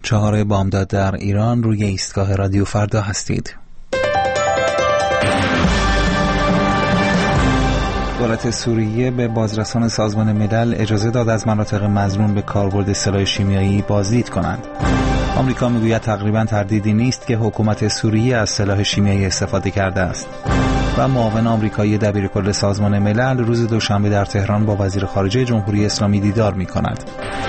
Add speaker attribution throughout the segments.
Speaker 1: 4 بامداد در ایران. روی ایستگاه رادیو فردا هستید. دولت سوریه به بازرسان سازمان ملل اجازه داد از مناطق مظنون به کاربرد سلاح شیمیایی بازدید کنند. آمریکا میگوید تقریباً تردیدی نیست که حکومت سوریه از سلاح شیمیایی استفاده کرده است. و معاون آمریکایی دبیرکل سازمان ملل روز دوشنبه در تهران با وزیر خارجه جمهوری اسلامی دیدار می‌کند.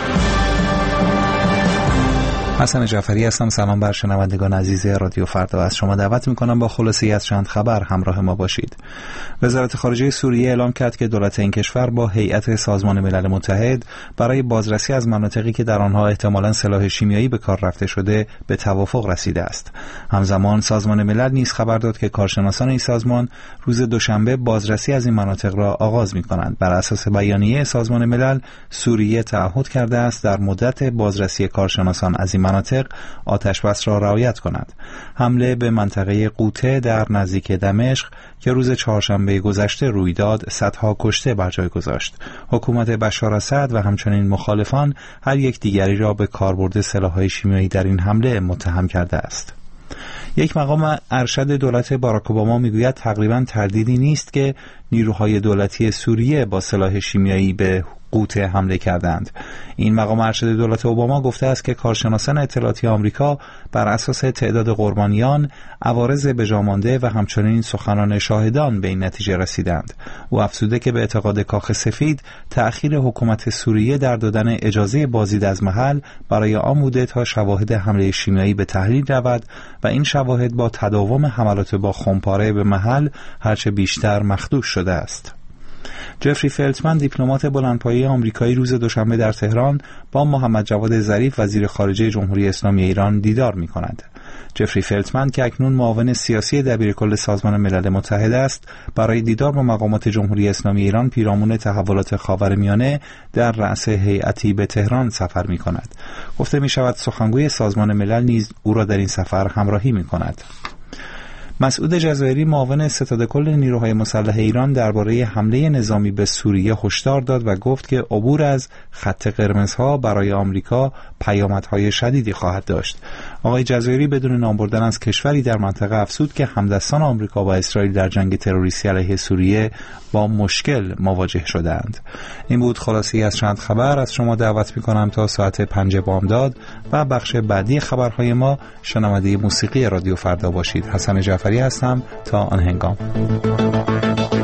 Speaker 1: حسن جعفری هستم. سلام بر شنوندگان عزیز رادیو فردا. از شما دعوت می‌کنم با خلاصه‌ای از چند خبر همراه ما باشید. وزارت خارجه سوریه اعلام کرد که دولت این کشور با هیئت سازمان ملل متحد برای بازرسی از مناطقی که در آنها احتمالاً سلاح شیمیایی به کار رفته شده به توافق رسیده است. همزمان سازمان ملل نیز خبر داد که کارشناسان این سازمان روز دوشنبه بازرسی از این مناطق را آغاز می‌کنند. بر اساس بیانیه سازمان ملل، سوریه تعهد کرده است در مدت بازرسی کارشناسان از این مناطق آتش بس را رعایت کند. حمله به منطقه قوطه در نزدیک دمشق که روز چهارشنبه گذشته روی داد صدها کشته بر جای گذاشت. حکومت بشار اسد و همچنین مخالفان هر یک دیگری را به کاربرد سلاح‌های شیمیایی در این حمله متهم کرده است. یک مقام ارشد دولت باراک اوباما میگوید تقریباً تردیدی نیست که نیروهای دولتی سوریه با سلاح شیمیایی به قوطه حمله کردند. این مقام ارشد دولت اوباما گفته است که کارشناسان اطلاعاتی آمریکا بر اساس تعداد قربانیان، عوارض بجامانده و همچنین سخنان شاهدان به این نتیجه رسیدند. او افزوده که به اعتقاد کاخ سفید تأخیر حکومت سوریه در دادن اجازه بازدید از محل برای آن بوده تا شواهد حمله شیمیایی به تحلیل رود و این شواهد با تداوم حملات با خمپاره به محل هرچه بیشتر مخدوش شده است. جفری فلتمن دیپلمات بلندپایه آمریکایی روز دوشنبه در تهران با محمد جواد ظریف وزیر خارجه جمهوری اسلامی ایران دیدار می‌کند. جفری فلتمن که اکنون معاون سیاسی دبیرکل سازمان ملل متحد است، برای دیدار با مقامات جمهوری اسلامی ایران پیرامون تحولات خاورمیانه در رأس هیئتی به تهران سفر می‌کند. گفته می‌شود سخنگوی سازمان ملل نیز او را در این سفر همراهی می‌کند. مسعود جزایری معاون ستاد کل نیروهای مسلح ایران درباره حمله نظامی به سوریه هشدار داد و گفت که عبور از خط قرمزها برای آمریکا پیامدهای شدیدی خواهد داشت. آقای جزایری بدون نام بردن از کشوری در منطقه افزود که همدستان آمریکا و اسرائیل در جنگ تروریستی علیه سوریه با مشکل مواجه شدند. این بود خلاصه‌ای از چند خبر. از شما دعوت می‌کنم تا ساعت 5 بامداد و بخش بعدی خبرهای ما شنونده موسیقی رادیو فردا باشید. حسن جعفری هستم. تا آن هنگام.